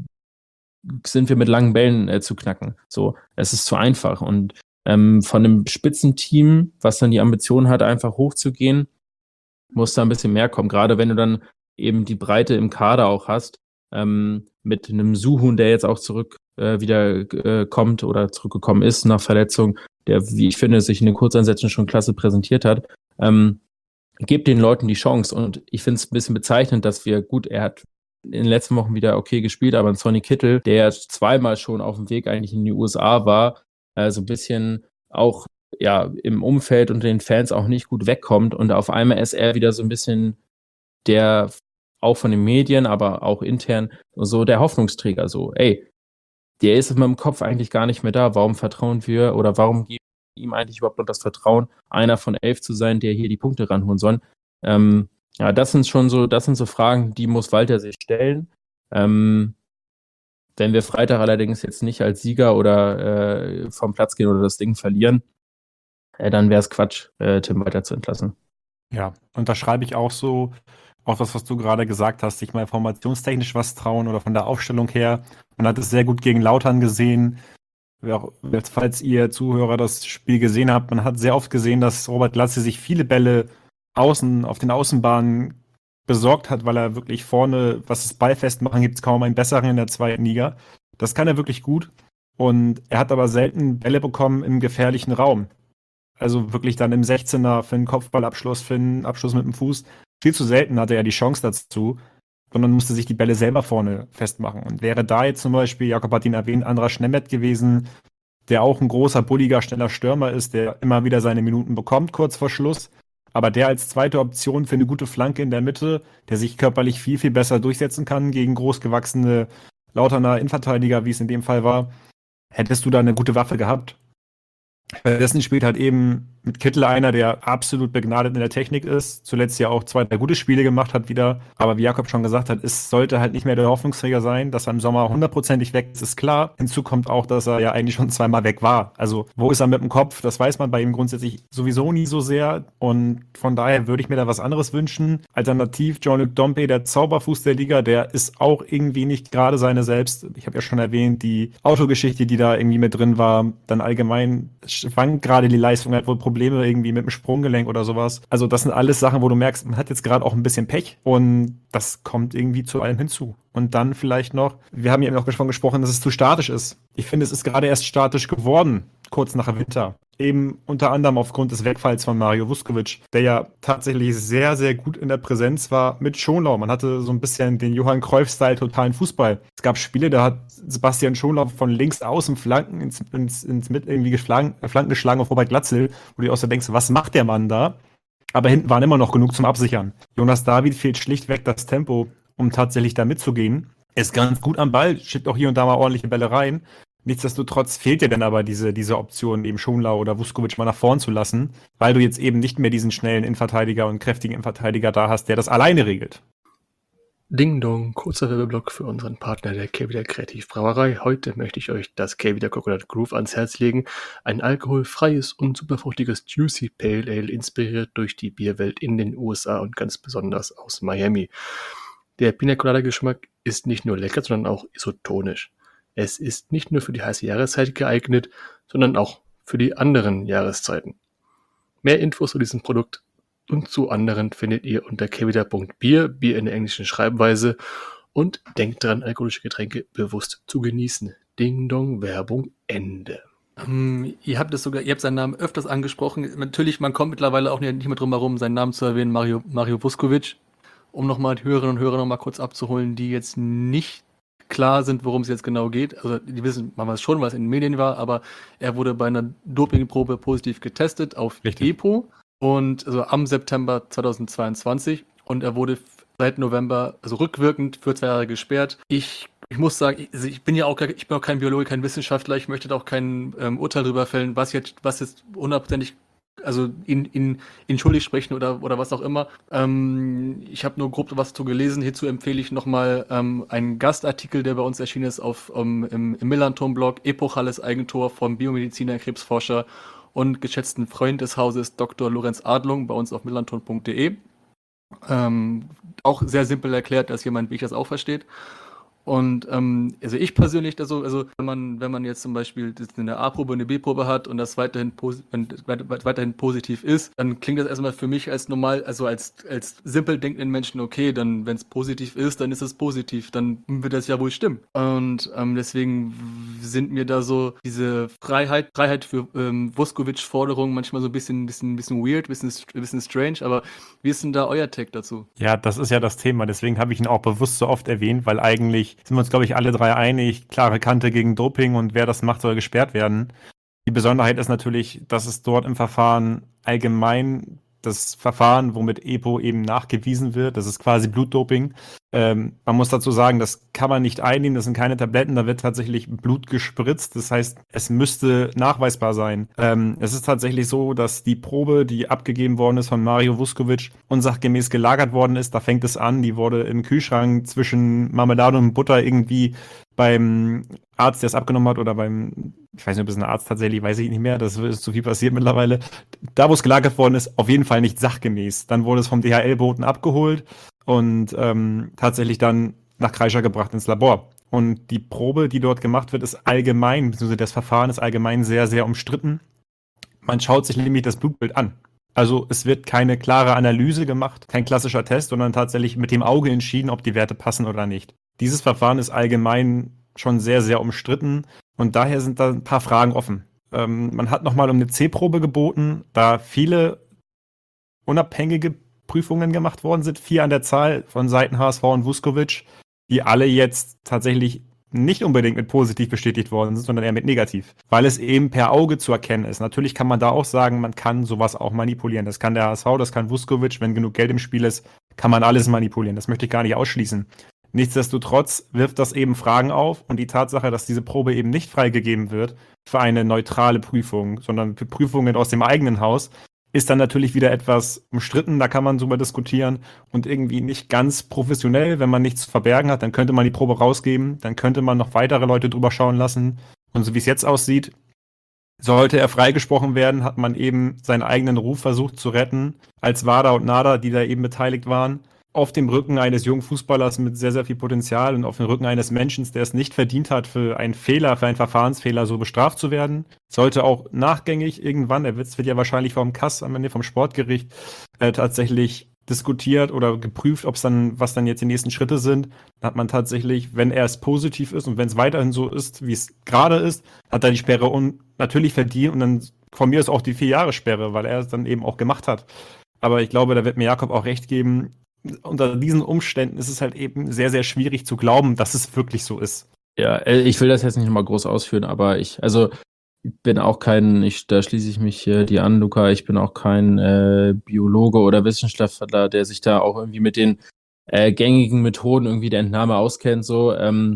sind wir mit langen Bällen zu knacken. So, es ist zu einfach. Und von einem Spitzenteam, was dann die Ambition hat, einfach hochzugehen, muss da ein bisschen mehr kommen. Gerade wenn du dann eben die Breite im Kader auch hast, mit einem Suhun, der jetzt auch wieder kommt oder zurückgekommen ist nach Verletzung, der, wie ich finde, sich in den Kurzeinsätzen schon klasse präsentiert hat, gebt den Leuten die Chance. Und ich finde es ein bisschen bezeichnend, dass er hat in den letzten Wochen wieder okay gespielt, aber ein Sonny Kittel, der zweimal schon auf dem Weg eigentlich in die USA war, so ein bisschen auch im Umfeld und den Fans auch nicht gut wegkommt und auf einmal ist er wieder so ein bisschen der, auch von den Medien, aber auch intern, so der Hoffnungsträger, so, der ist in meinem Kopf eigentlich gar nicht mehr da, warum vertrauen wir oder warum geben wir ihm eigentlich überhaupt noch das Vertrauen, einer von 11 zu sein, der hier die Punkte ranholen soll. Das sind so Fragen, die muss Walter sich stellen. Wenn wir Freitag allerdings jetzt nicht als Sieger oder vom Platz gehen oder das Ding verlieren, dann wäre es Quatsch, Tim Walter zu entlassen. Ja, und da schreibe ich auch so, auch das, was du gerade gesagt hast, sich mal formationstechnisch was trauen oder von der Aufstellung her. Man hat es sehr gut gegen Lautern gesehen. Falls ihr Zuhörer das Spiel gesehen habt, man hat sehr oft gesehen, dass Robert Glatze sich viele Bälle auf den Außenbahnen besorgt hat, weil er wirklich vorne, was das Ballfestmachen gibt, es kaum einen besseren in der 2. Liga. Das kann er wirklich gut. Und er hat aber selten Bälle bekommen im gefährlichen Raum. Also wirklich dann im 16er für einen Kopfballabschluss, für einen Abschluss mit dem Fuß. Viel zu selten hatte er die Chance dazu, sondern musste sich die Bälle selber vorne festmachen. Und wäre da jetzt zum Beispiel, Jakob hat ihn erwähnt, Andras Schnemmet gewesen, der auch ein großer, bulliger, schneller Stürmer ist, der immer wieder seine Minuten bekommt, kurz vor Schluss, aber der als zweite Option für eine gute Flanke in der Mitte, der sich körperlich viel, viel besser durchsetzen kann gegen großgewachsene Lauterner Innenverteidiger, wie es in dem Fall war, hättest du da eine gute Waffe gehabt. Währenddessen spielt halt eben mit Kittel einer, der absolut begnadet in der Technik ist, zuletzt ja auch 2, 3 gute Spiele gemacht hat wieder, aber wie Jakob schon gesagt hat, es sollte halt nicht mehr der Hoffnungsträger sein, dass er im Sommer 100%ig weg ist klar. Hinzu kommt auch, dass er ja eigentlich schon 2-mal weg war. Also wo ist er mit dem Kopf? Das weiß man bei ihm grundsätzlich sowieso nie so sehr und von daher würde ich mir da was anderes wünschen. Alternativ Jean-Luc Dompe, der Zauberfuß der Liga, der ist auch irgendwie nicht gerade seine selbst. Ich habe ja schon erwähnt, die Autogeschichte, die da irgendwie mit drin war, dann allgemein schwankt gerade die Leistung, hat wohl Probleme irgendwie mit dem Sprunggelenk oder sowas. Also das sind alles Sachen, wo du merkst, man hat jetzt gerade auch ein bisschen Pech und das kommt irgendwie zu allem hinzu. Und dann vielleicht noch, wir haben ja eben auch davon gesprochen, dass es zu statisch ist. Ich finde, es ist gerade erst statisch geworden, kurz nach Winter. Eben unter anderem aufgrund des Wegfalls von Mario Vuskovic, der ja tatsächlich sehr, sehr gut in der Präsenz war mit Schonlau. Man hatte so ein bisschen den Johann Cruyff-Style totalen Fußball. Es gab Spiele, da hat Sebastian Schonlau von links außen Flanken ins mit irgendwie Flanken geschlagen auf Robert Glatzel, wo du auch so denkst, was macht der Mann da? Aber hinten waren immer noch genug zum Absichern. Jonas David fehlt schlichtweg das Tempo, um tatsächlich da mitzugehen. Er ist ganz gut am Ball, schickt auch hier und da mal ordentliche Bälle rein. Nichtsdestotrotz fehlt dir dann aber diese Option, eben Schonlau oder Vuskovic mal nach vorn zu lassen, weil du jetzt eben nicht mehr diesen schnellen Innenverteidiger und kräftigen Innenverteidiger da hast, der das alleine regelt. Ding Dong, kurzer Werbeblock für unseren Partner der Keveler Kreativbrauerei. Heute möchte ich euch das Keveler Coconut Groove ans Herz legen. Ein alkoholfreies und superfruchtiges Juicy Pale Ale, inspiriert durch die Bierwelt in den USA und ganz besonders aus Miami. Der Pina Colada Geschmack ist nicht nur lecker, sondern auch isotonisch. Es ist nicht nur für die heiße Jahreszeit geeignet, sondern auch für die anderen Jahreszeiten. Mehr Infos zu diesem Produkt und zu anderen findet ihr unter kevida.bier, Bier in der englischen Schreibweise. Und denkt dran, alkoholische Getränke bewusst zu genießen. Ding Dong, Werbung, Ende. Ihr habt seinen Namen öfters angesprochen. Natürlich, man kommt mittlerweile auch nicht mehr drum herum, seinen Namen zu erwähnen, Mario Vuskovic. Um nochmal die Hörerinnen und Hörer nochmal kurz abzuholen, die jetzt nicht klar sind, worum es jetzt genau geht. Also die wissen, man weiß schon, was in den Medien war, aber er wurde bei einer Dopingprobe positiv getestet auf Richtig. EPO und also am September 2022 und er wurde seit November, also rückwirkend für 2 Jahre gesperrt. Ich muss sagen, ich bin auch kein Biologe, kein Wissenschaftler, ich möchte da auch kein Urteil darüber fällen, was jetzt hundertprozentig, also ihn schuldig sprechen oder was auch immer. Ich habe nur grob was zu gelesen. Hierzu empfehle ich nochmal einen Gastartikel, der bei uns erschienen ist im Millanton-Blog, Epochales Eigentor vom Biomediziner, Krebsforscher und geschätzten Freund des Hauses Dr. Lorenz Adlung bei uns auf millanton.de. Auch sehr simpel erklärt, dass jemand, wie ich das auch versteht. Und also ich persönlich, also wenn man jetzt zum Beispiel eine A-Probe und eine B-Probe hat und das weiterhin positiv ist, dann klingt das erstmal für mich als normal, also als simpel denkenden Menschen, okay, dann wenn es positiv ist, dann ist es positiv, dann wird das ja wohl stimmen. Und deswegen sind mir da so diese Freiheit für Vuskovic-Forderungen manchmal so ein bisschen weird, ein bisschen strange, aber wie ist denn da euer Take dazu? Ja, das ist ja das Thema. Deswegen habe ich ihn auch bewusst so oft erwähnt, weil eigentlich sind wir uns, glaube ich, alle drei einig, klare Kante gegen Doping und wer das macht, soll gesperrt werden. Die Besonderheit ist natürlich, dass es dort im Verfahren allgemein das Verfahren, womit EPO eben nachgewiesen wird, das ist quasi Blutdoping. Man muss dazu sagen, das kann man nicht einnehmen, das sind keine Tabletten, da wird tatsächlich Blut gespritzt. Das heißt, es müsste nachweisbar sein. Es ist tatsächlich so, dass die Probe, die abgegeben worden ist von Mario Vuskovic, unsachgemäß gelagert worden ist. Da fängt es an, die wurde im Kühlschrank zwischen Marmelade und Butter irgendwie beim Arzt, der es abgenommen hat, oder ich weiß nicht, ob es ein Arzt tatsächlich, weiß ich nicht mehr, das ist zu viel passiert mittlerweile. Da, wo es gelagert worden ist, auf jeden Fall nicht sachgemäß. Dann wurde es vom DHL-Boten abgeholt und tatsächlich dann nach Kreischer gebracht ins Labor. Und die Probe, die dort gemacht wird, ist allgemein, beziehungsweise das Verfahren ist allgemein sehr, sehr umstritten. Man schaut sich nämlich das Blutbild an. Also es wird keine klare Analyse gemacht, kein klassischer Test, sondern tatsächlich mit dem Auge entschieden, ob die Werte passen oder nicht. Dieses Verfahren ist allgemein schon sehr, sehr umstritten und daher sind da ein paar Fragen offen. Man hat nochmal um eine C-Probe geboten, da viele unabhängige Prüfungen gemacht worden sind, 4 an der Zahl von Seiten HSV und Vuskovic, die alle jetzt tatsächlich nicht unbedingt mit positiv bestätigt worden sind, sondern eher mit negativ, weil es eben per Auge zu erkennen ist. Natürlich kann man da auch sagen, man kann sowas auch manipulieren. Das kann der HSV, das kann Vuskovic, wenn genug Geld im Spiel ist, kann man alles manipulieren. Das möchte ich gar nicht ausschließen. Nichtsdestotrotz wirft das eben Fragen auf und die Tatsache, dass diese Probe eben nicht freigegeben wird für eine neutrale Prüfung, sondern für Prüfungen aus dem eigenen Haus, ist dann natürlich wieder etwas umstritten, da kann man drüber diskutieren und irgendwie nicht ganz professionell, wenn man nichts zu verbergen hat, dann könnte man die Probe rausgeben, dann könnte man noch weitere Leute drüber schauen lassen und so wie es jetzt aussieht, sollte er freigesprochen werden, hat man eben seinen eigenen Ruf versucht zu retten, als WADA und NADA, die da eben beteiligt waren, auf dem Rücken eines jungen Fußballers mit sehr, sehr viel Potenzial und auf dem Rücken eines Menschen, der es nicht verdient hat, für einen Fehler, für einen Verfahrensfehler so bestraft zu werden. Sollte auch nachgängig irgendwann, wird ja wahrscheinlich vom KAS, am Ende vom Sportgericht, tatsächlich diskutiert oder geprüft, was dann jetzt die nächsten Schritte sind. Dann hat man tatsächlich, wenn er es positiv ist und wenn es weiterhin so ist, wie es gerade ist, hat er die Sperre natürlich verdient und dann von mir ist auch die 4 Jahre Sperre, weil er es dann eben auch gemacht hat. Aber ich glaube, da wird mir Jakob auch recht geben, unter diesen Umständen ist es halt eben sehr, sehr schwierig zu glauben, dass es wirklich so ist. Ja, ich will das jetzt nicht nochmal groß ausführen, aber ich bin auch da schließe ich mich dir an, Luca, ich bin auch kein Biologe oder Wissenschaftler, der sich da auch irgendwie mit den gängigen Methoden irgendwie der Entnahme auskennt, so.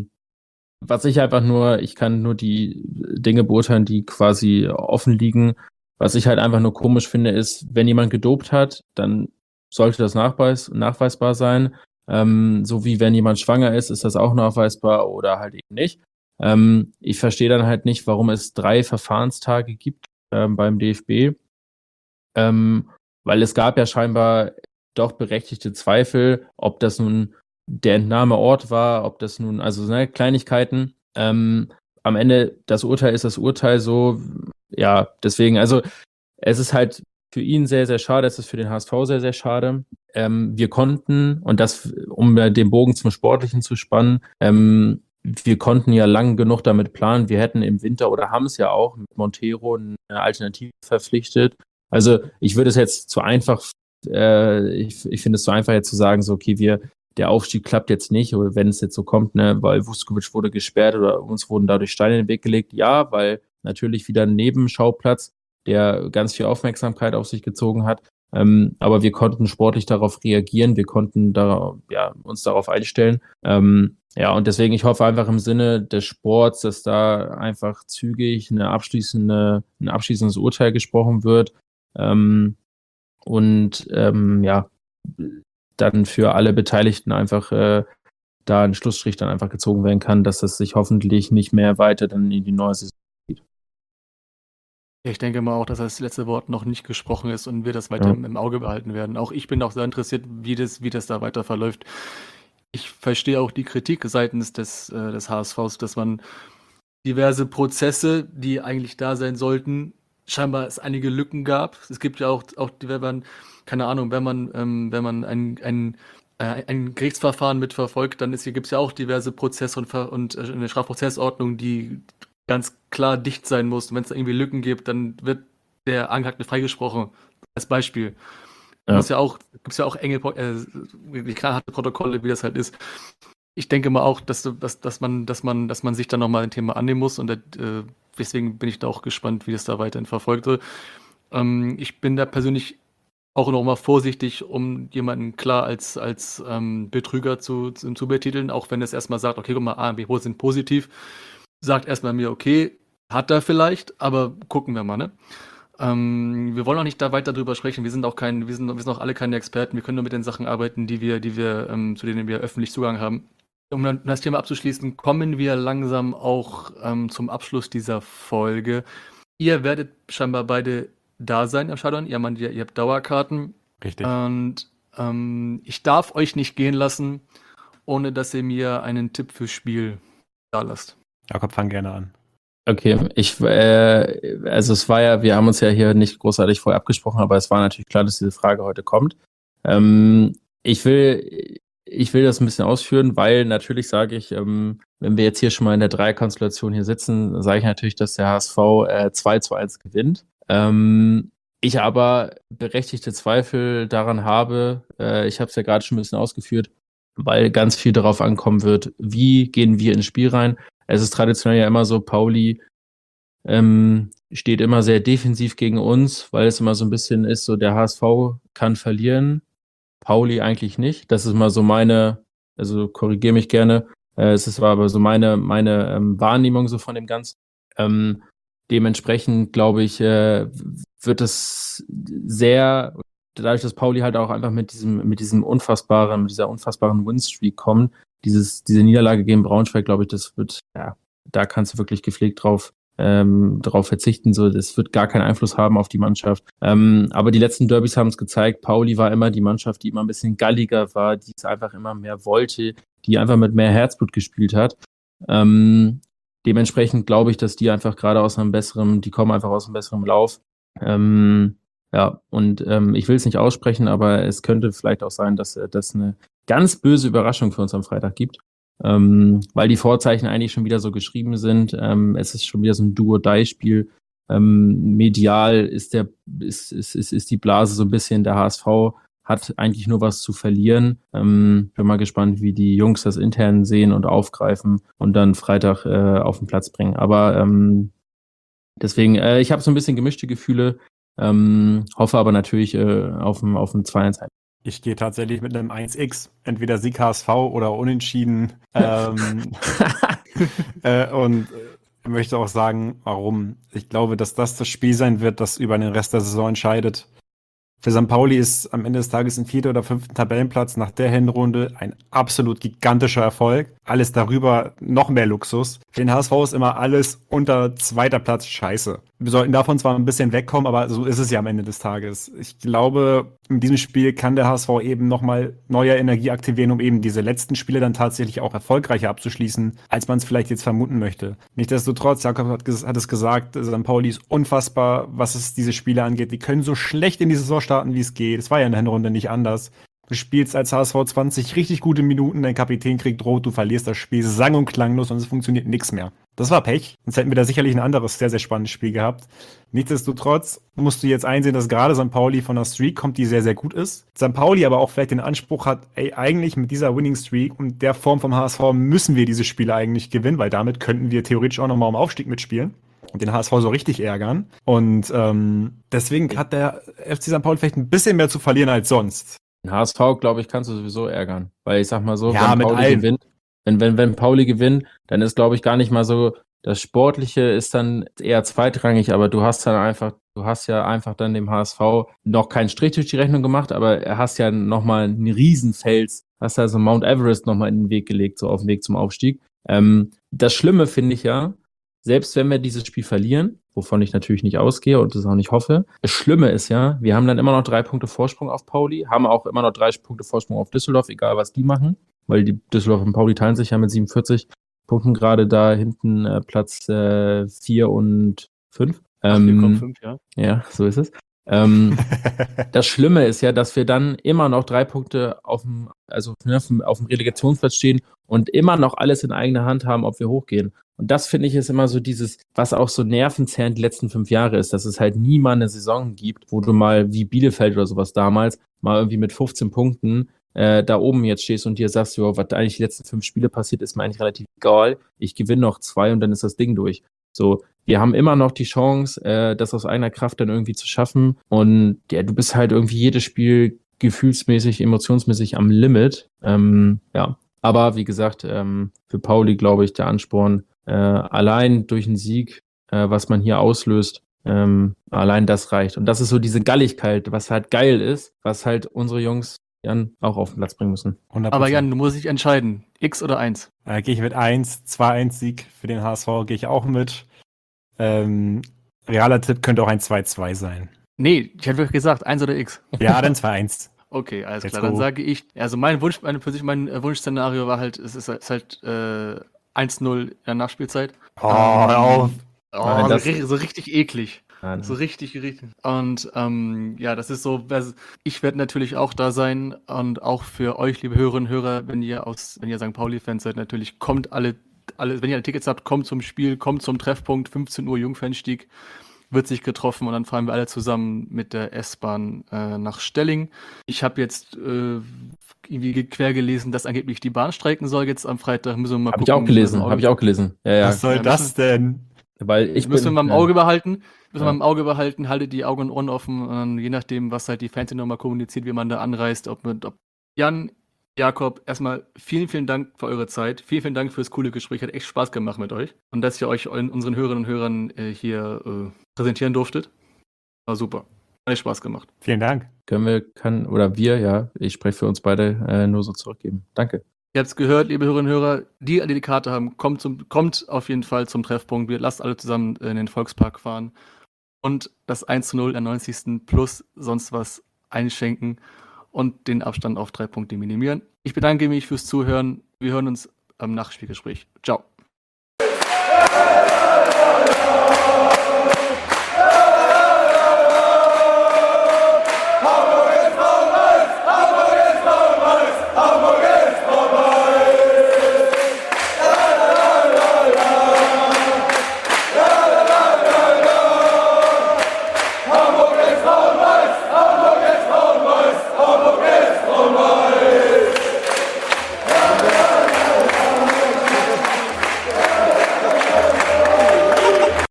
Ich kann nur die Dinge beurteilen, die quasi offen liegen. Was ich halt einfach nur komisch finde, ist, wenn jemand gedopt hat, dann sollte das nachweisbar sein. So wie wenn jemand schwanger ist das auch nachweisbar oder halt eben nicht. Ich verstehe dann halt nicht, warum es 3 Verfahrenstage gibt beim DFB. Weil es gab ja scheinbar doch berechtigte Zweifel, ob das nun der Entnahmeort war, ob das nun, also Kleinigkeiten. Am Ende, das Urteil ist das Urteil so, ja, deswegen, also es ist halt für ihn sehr, sehr schade. Es ist für den HSV sehr, sehr schade. Wir konnten, und das, um den Bogen zum Sportlichen zu spannen, wir konnten ja lang genug damit planen. Wir hätten im Winter oder haben es ja auch mit Montero eine Alternative verpflichtet. Also ich würde es jetzt zu einfach, ich finde es zu einfach jetzt zu sagen, so okay, der Aufstieg klappt jetzt nicht, oder wenn es jetzt so kommt, ne, weil Vuskovic wurde gesperrt oder uns wurden dadurch Steine in den Weg gelegt. Ja, weil natürlich wieder ein Nebenschauplatz, der ganz viel Aufmerksamkeit auf sich gezogen hat. Aber wir konnten sportlich darauf reagieren, wir konnten uns darauf einstellen. Und deswegen, ich hoffe einfach im Sinne des Sports, dass da einfach zügig ein abschließendes Urteil gesprochen wird. Dann für alle Beteiligten einfach da ein Schlussstrich dann einfach gezogen werden kann, dass das sich hoffentlich nicht mehr weiter dann in die neue Saison geht. Ich denke mal auch, dass das letzte Wort noch nicht gesprochen ist und wir das weiter im Auge behalten werden. Auch ich bin auch sehr interessiert, wie das da weiter verläuft. Ich verstehe auch die Kritik seitens des HSVs, dass man diverse Prozesse, die eigentlich da sein sollten, scheinbar es einige Lücken gab. Es gibt ja auch wenn man, keine Ahnung, wenn man ein Gerichtsverfahren mitverfolgt, dann gibt es ja auch diverse Prozesse und eine Strafprozessordnung, die ganz klar dicht sein muss. Und wenn es da irgendwie Lücken gibt, dann wird der Angeklagte freigesprochen. Als Beispiel. Ja. Gibt es ja auch enge, knallharte Protokolle, wie das halt ist. Ich denke mal auch, dass man sich da nochmal ein Thema annehmen muss und deswegen bin ich da auch gespannt, wie das da weiterhin verfolgt wird. Ich bin da persönlich auch noch mal vorsichtig, um jemanden klar als Betrüger zu betiteln, auch wenn es erstmal sagt, okay, guck mal, A und B sind positiv, sagt erstmal mir, okay, hat er vielleicht, aber gucken wir mal, ne? Wir wollen auch nicht da weiter drüber sprechen. Wir sind auch alle keine Experten. Wir können nur mit den Sachen arbeiten, zu denen wir öffentlich Zugang haben. Um dann das Thema abzuschließen, kommen wir langsam auch zum Abschluss dieser Folge. Ihr werdet scheinbar beide da sein am Stadion. Ihr habt Dauerkarten. Richtig. Und ich darf euch nicht gehen lassen, ohne dass ihr mir einen Tipp fürs Spiel da lasst. Jakob, fang gerne an. Okay, es war ja, wir haben uns ja hier nicht großartig vorher abgesprochen, aber es war natürlich klar, dass diese Frage heute kommt. Ich will das ein bisschen ausführen, weil natürlich sage ich, wenn wir jetzt hier schon mal in der Dreierkonstellation hier sitzen, sage ich natürlich, dass der HSV 2-1 gewinnt. Ich aber berechtigte Zweifel daran habe, ich habe es ja gerade schon ein bisschen ausgeführt, weil ganz viel darauf ankommen wird, wie gehen wir ins Spiel rein. Es ist traditionell ja immer so, Pauli steht immer sehr defensiv gegen uns, weil es immer so ein bisschen ist, so der HSV kann verlieren, Pauli eigentlich nicht. Das ist mal so also korrigiere mich gerne, es ist aber so meine Wahrnehmung so von dem Ganzen. Dementsprechend, glaube ich, wird es dadurch, dass Pauli halt auch einfach mit dieser unfassbaren Winstreak kommt, diese Niederlage gegen Braunschweig, glaube ich, das wird, ja, da kannst du wirklich gepflegt drauf verzichten, so, das wird gar keinen Einfluss haben auf die Mannschaft. Aber die letzten Derbys haben es gezeigt, Pauli war immer die Mannschaft, die immer ein bisschen galliger war, die es einfach immer mehr wollte, die einfach mit mehr Herzblut gespielt hat. Dementsprechend glaube ich, dass die einfach gerade die kommen einfach aus einem besseren Lauf. Ich will es nicht aussprechen, aber es könnte vielleicht auch sein, dass das eine ganz böse Überraschung für uns am Freitag gibt, weil die Vorzeichen eigentlich schon wieder so geschrieben sind. Es ist schon wieder so ein Do-or-Die-Spiel. Medial ist die Blase so ein bisschen, der HSV hat eigentlich nur was zu verlieren. Bin mal gespannt, wie die Jungs das intern sehen und aufgreifen und dann Freitag auf den Platz bringen. Aber deswegen, ich habe so ein bisschen gemischte Gefühle, hoffe aber natürlich auf ein 2-1. Ich gehe tatsächlich mit einem 1x, entweder Sieg HSV oder Unentschieden. Und möchte auch sagen, warum. Ich glaube, dass das Spiel sein wird, das über den Rest der Saison entscheidet. Für St. Pauli ist am Ende des Tages ein 4. oder 5. Tabellenplatz nach der Hinrunde ein absolut gigantischer Erfolg. Alles darüber noch mehr Luxus. Für den HSV ist immer alles unter 2. Platz scheiße. Wir sollten davon zwar ein bisschen wegkommen, aber so ist es ja am Ende des Tages. Ich glaube, in diesem Spiel kann der HSV eben nochmal neue Energie aktivieren, um eben diese letzten Spiele dann tatsächlich auch erfolgreicher abzuschließen, als man es vielleicht jetzt vermuten möchte. Nichtsdestotrotz, Jakob hat es gesagt, St. Pauli ist unfassbar, was es diese Spiele angeht. Die können so schlecht in die Saison starten, wie es geht. Es war ja in der Hinrunde nicht anders. Du spielst als HSV 20 richtig gute Minuten, dein Kapitän kriegt rot, du verlierst das Spiel sang- und klanglos und es funktioniert nichts mehr. Das war Pech, sonst hätten wir da sicherlich ein anderes, sehr, sehr spannendes Spiel gehabt. Nichtsdestotrotz musst du jetzt einsehen, dass gerade St. Pauli von einer Streak kommt, die sehr, sehr gut ist. St. Pauli aber auch vielleicht den Anspruch hat, ey, eigentlich mit dieser Winning Streak und der Form vom HSV müssen wir diese Spiele eigentlich gewinnen, weil damit könnten wir theoretisch auch nochmal um Aufstieg mitspielen und den HSV so richtig ärgern. Und deswegen hat der FC St. Pauli vielleicht ein bisschen mehr zu verlieren als sonst. Den HSV, glaube ich, kannst du sowieso ärgern. Weil ich sag mal so, Ja, wenn mit Pauli allem. gewinnt, wenn Pauli gewinnt, dann ist, glaube ich, gar nicht mal so, das Sportliche ist dann eher zweitrangig, aber du hast ja einfach dann dem HSV noch keinen Strich durch die Rechnung gemacht, aber er hast ja nochmal einen Riesenfels, hast also Mount Everest nochmal in den Weg gelegt, so auf dem Weg zum Aufstieg. Das Schlimme finde ich ja, selbst wenn wir dieses Spiel verlieren, wovon ich natürlich nicht ausgehe und das auch nicht hoffe, das Schlimme ist ja, wir haben dann immer noch 3 Punkte Vorsprung auf Pauli, haben auch immer noch 3 Punkte Vorsprung auf Düsseldorf, egal was die machen, weil die Düsseldorf und Pauli teilen sich ja mit 47 Punkten gerade da hinten Platz 4 und 5. 4,5, ja. Ja, so ist es. Das Schlimme ist ja, dass wir dann immer noch 3 Punkte auf dem Relegationsplatz stehen und immer noch alles in eigener Hand haben, ob wir hochgehen. Und das finde ich ist immer so dieses, was auch so nervenzerrend die letzten 5 Jahre ist, dass es halt nie mal eine Saison gibt, wo du mal wie Bielefeld oder sowas damals mal irgendwie mit 15 Punkten da oben jetzt stehst und dir sagst, jo, was eigentlich die letzten 5 Spiele passiert, ist mir eigentlich relativ egal. Ich gewinne noch 2 und dann ist das Ding durch. So, wir haben immer noch die Chance, das aus eigener Kraft dann irgendwie zu schaffen. Und ja, du bist halt irgendwie jedes Spiel gefühlsmäßig, emotionsmäßig am Limit. Ja, aber wie gesagt, für Pauli glaube ich der Ansporn, allein durch einen Sieg, was man hier auslöst, allein das reicht. Und das ist so diese Galligkeit, was halt geil ist, was halt unsere Jungs Jan auch auf den Platz bringen müssen. 100%. Aber Jan, du musst dich entscheiden. X oder 1? Gehe ich mit 1, 2-1-Sieg für den HSV, gehe ich auch mit. Realer Tipp könnte auch ein 2-2 sein. Nee, ich hätte wirklich gesagt, 1 oder X. Ja, dann 2-1. Okay, alles Let's klar. Dann go. sage ich, also mein Wunschszenario war halt, es ist halt 1-0 in der Nachspielzeit. Hör auf. Nein, das- so richtig eklig. Nein. So richtig. Und ja, das ist so, ich werde natürlich auch da sein und auch für euch, liebe Hörerinnen und Hörer, wenn ihr St. Pauli-Fans seid, natürlich kommt alle, wenn ihr Tickets habt, kommt zum Spiel, kommt zum Treffpunkt, 15 Uhr Jungfernstieg, wird sich getroffen und dann fahren wir alle zusammen mit der S-Bahn nach Stelling. Ich habe jetzt irgendwie quer gelesen, dass angeblich die Bahn streiken soll jetzt am Freitag. Müssen wir mal Habe ich gucken. auch gelesen. Ja, ja. Was soll Ja, das denn? Weil ich Müssen wir mal im Auge behalten. Ja. Haltet die Augen und Ohren offen. Und dann, je nachdem, was halt die Fans nochmal kommuniziert, wie man da anreist. Ob Jan, Jakob, erstmal vielen Dank für eure Zeit. Vielen Dank fürs coole Gespräch. Hat echt Spaß gemacht mit euch. Und dass ihr euch unseren Hörerinnen und Hörern hier präsentieren durftet. War super. Hat echt Spaß gemacht. Vielen Dank. Ich spreche für uns beide, nur so zurückgeben. Danke. Ihr habt es gehört, liebe Hörerinnen und Hörer, die die Karte haben, kommt auf jeden Fall zum Treffpunkt. Wir lasst alle zusammen in den Volkspark fahren und das 1:0 in der 90. plus sonst was einschenken und den Abstand auf 3 Punkte minimieren. Ich bedanke mich fürs Zuhören. Wir hören uns am Nachspielgespräch. Ciao.